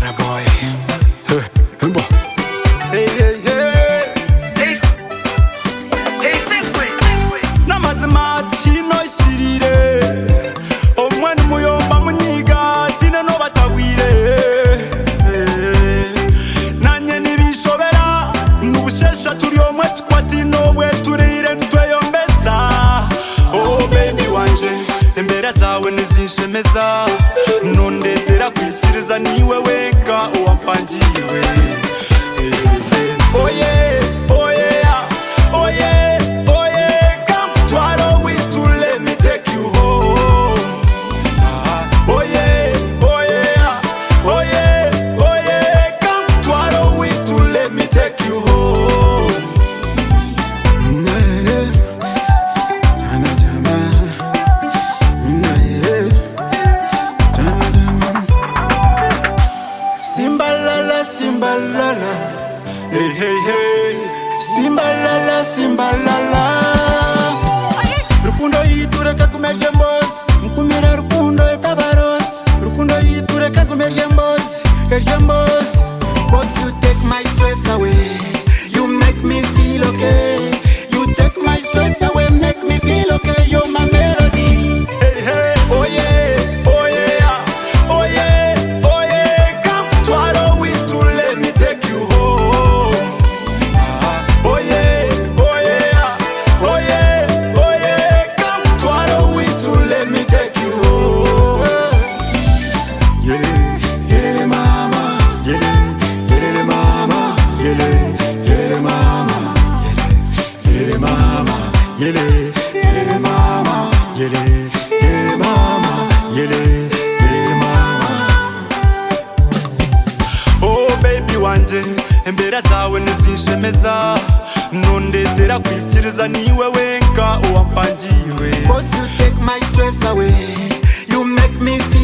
boy. Hey, hey, hey. Hey, simply. Namazima tino shirire. Omwe muyomba munyiga tine no batagwire. Nanye nibishobera nubushesha turi omwe twatino bwe turire ntweyombeza. Oh baby wanje embera zawe nizinshemeza. Nondetera kwikiriza niwe wenka uwampangiwe. Oh yeah, oh yeah, oh yeah, oh yeah. Come to our way to let me take you home. Oh yeah, oh yeah, oh yeah, oh yeah. Come to our way to let me take you home. Simbalala, simbalala. Hey, hey, hey. Simbalala, simbalala. Rukundo yitureka kumerya mbozi. Mkumira rukundo ekabarosi. Rukundo yitureka kumerya mbozi. Erya mbozi. 'Cause you take my stress away. You make me feel okay. You take my stress away, make me feel okay. You're my melody. Hey, hey. Oh yeah, oh yeah, oh yeah, oh yeah. Come to our way to let me take you home. Oh yeah, oh yeah, oh yeah, oh yeah. Come to our way to let me take you home. Yele mama, yele mama, yele mama, yele mama, yele mama, yele mama, yele mama. Oh baby wanje embera zawe nizinshemeza. Nondetera kwikiriza niwe wenka uwampangiwe. 'Cause you take my stress away. You make me feel